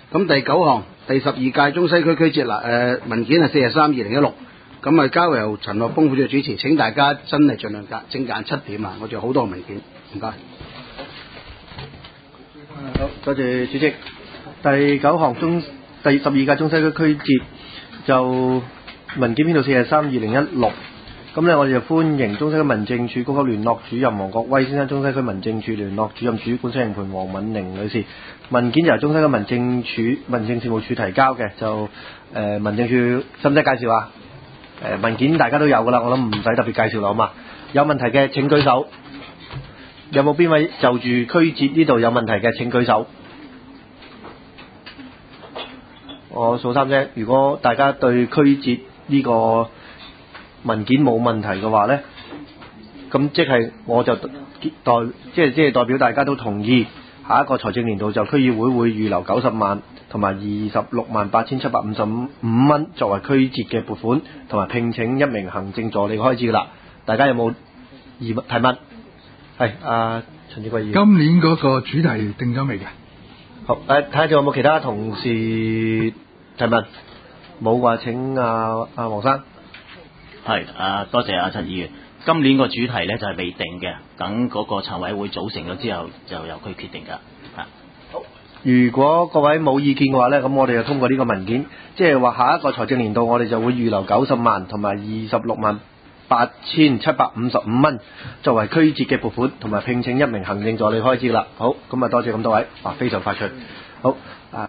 咁第9項，第12屆中西區區節文件係43/2016，咁交由陳樂峰副主席主持，請大家真係盡量精簡7點啊！我仲有好多文件，唔該。 好，多謝主席。第9項第12屆中西區區節就文件編號43/2016。咁咧，我哋就歡迎中西區民政處高級聯絡主任黃國威先生、中西區民政處聯絡主任主管西營盤黃敏玲女士。文件就由中西區民政事務處提交嘅，就民政處使唔使介紹啊？文件大家都有噶啦，我諗唔使特別介紹啦，好嘛？有問題嘅請舉手。有冇邊位就住區節呢度有問題嘅請舉手。我數3聲，如果大家對區節呢個文件冇問題嘅話呢，咁即係我就代表大家都同意下一個財政年度就區議會會預留90萬同埋268755蚊作為區節嘅撥款，同埋聘請1名行政助理開支㗎啦。大家有冇提問？係陳志貴議員。 今年嗰個主題定咗未嘅？ 好，睇下仲有冇其他同事提問？冇話請黃生。 係多謝陳議員。今年個主題咧就係未定嘅，等嗰個籌委會組成咗之後，就由佢決定㗎。 好，如果各位冇意見嘅話咧，咁我哋就通過呢個文件，即係話下一個財政年度我哋就會預留90萬同埋268755蚊作為區節嘅撥款，同埋聘請1名行政助理開支啦。好，咁多謝咁多位，非常快脆。好。